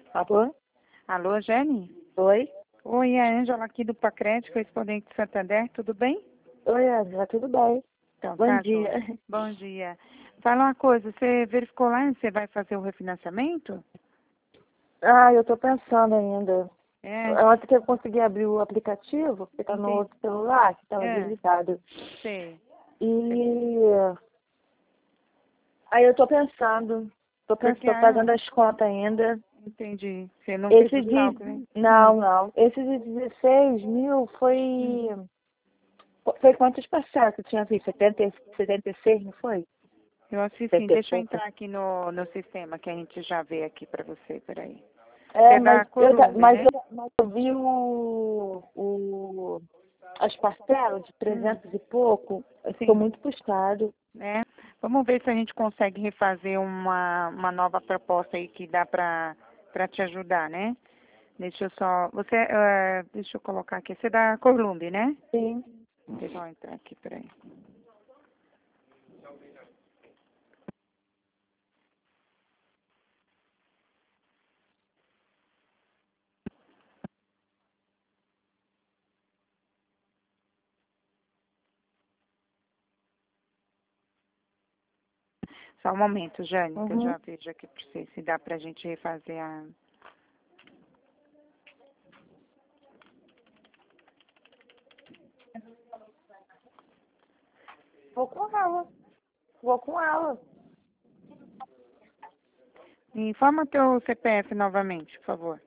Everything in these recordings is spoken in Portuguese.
Alô? Alô, Jenny? Oi? Oi, é a Ângela aqui do Pacred, correspondente de Santander, tudo bem? Oi, Angela, tudo bem? Então, Bom tá, dia. joia. Bom dia. Fala uma coisa, você verificou lá, você vai fazer o refinanciamento? Eu tô pensando ainda. É, Ontem que eu consegui abrir o aplicativo, que tá no entendi. outro celular, que tava É. desligado. Sei. E aí eu tô pensando, Porque, tô fazendo as contas ainda. entendi. Você não fez Esse os de... cálculos, hein? Não. Esse de 16 mil foi... Foi quantas parcelas que eu tinha visto? 76, não foi? Eu assisti, sim. 70 e Deixa eu pouco. entrar aqui no sistema, que a gente já vê aqui pra você, peraí. Você É, é da Columbi, mas né? eu vi as parcelas de 300 e pouco, ficou Sim. muito puxado. Né? Vamos ver se a gente consegue refazer uma nova proposta aí que dá para te ajudar, né? Deixa eu só. Você, deixa eu colocar aqui. Você é da Columbi, né? Sim. Deixa eu entrar aqui, peraí. Só um momento, Jane, que eu Uhum. já vejo aqui para você se dá pra gente refazer a. Vou com ela. Vou com ela. Informa teu CPF novamente, por favor.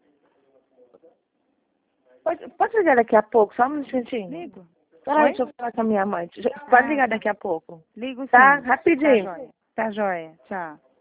Pode ligar daqui a pouco, só um minutinho. Ligo? Peraí, Oi? deixa eu falar com a minha mãe. Pode ligar Tá. daqui a pouco. Ligo Tá? sim. Tá Rapidinho. joia. Tá joia. Tchau.